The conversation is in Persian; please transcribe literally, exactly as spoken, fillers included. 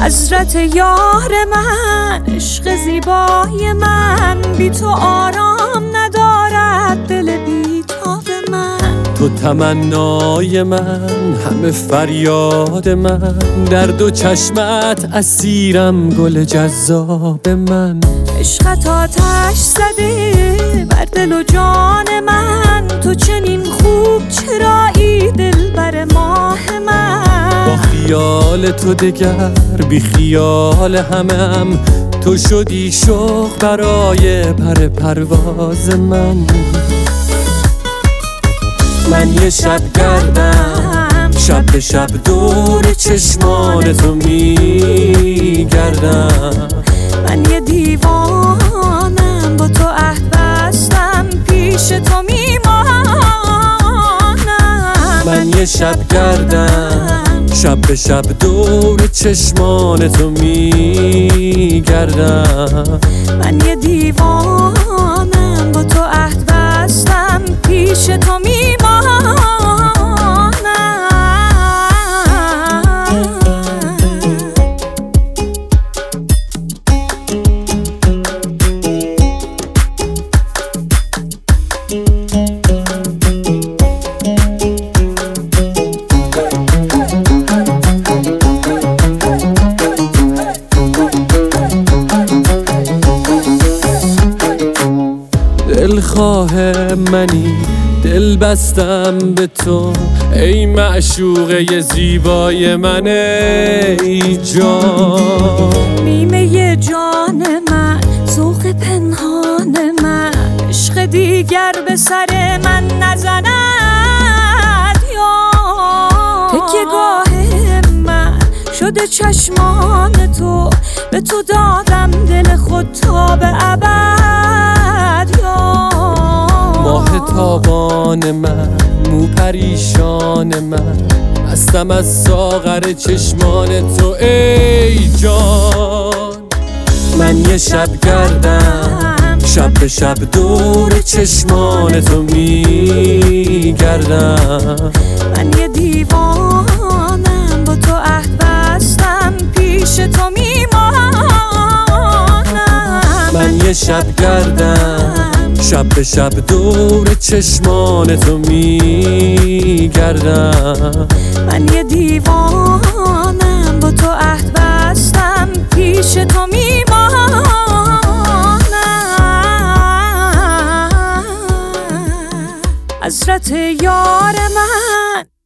حضرت یار من، عشق زیبای من، بی تو آرام ندارد دل بی تاب من. تو تمنای من، همه فریاد من، در دو چشمت اسیرم گل جذاب من. عشقت آتش زده بر دل و جان من، تو چنین خوب چرایی دلبر ماه من. با خیال تو دگر بی خیال همم، تو شدی شوق برای پر پرواز من. من یه شب گردم، شب به شب دور چشمان تو میگردم. من یه دیوانم، با تو عهد بستم، پیش تو میمانم. من یه شب گردم، شب به شب دور چشمان تو میگردم. من یه دیوانم، با تو عهد بستم، پیش تو میمانم. دلخواه منی، دل بستم به تو، ای معشوقه زیبای من، ای جان. نیمه جان من، ذوق پنهان من، عشق دیگر به سر من نزند یا. تکیه گاه من شده چشمان تو، به تو دادم دل خود تا به ابد یا. ماه تابان من، مو پریشان من، مستم از ساغر چشمان تو ای جان. من یه شب گردم، شب به شب دور چشمان تو میگردم. من یه دیوانم، با تو عهد بستم، پیش تو میمانم. من یه شب گردم، شب به شب دور چشمان تو میگردم. من یه دیوانم، با تو عهد بستم، پیش تو میمانم. حضرت یار من.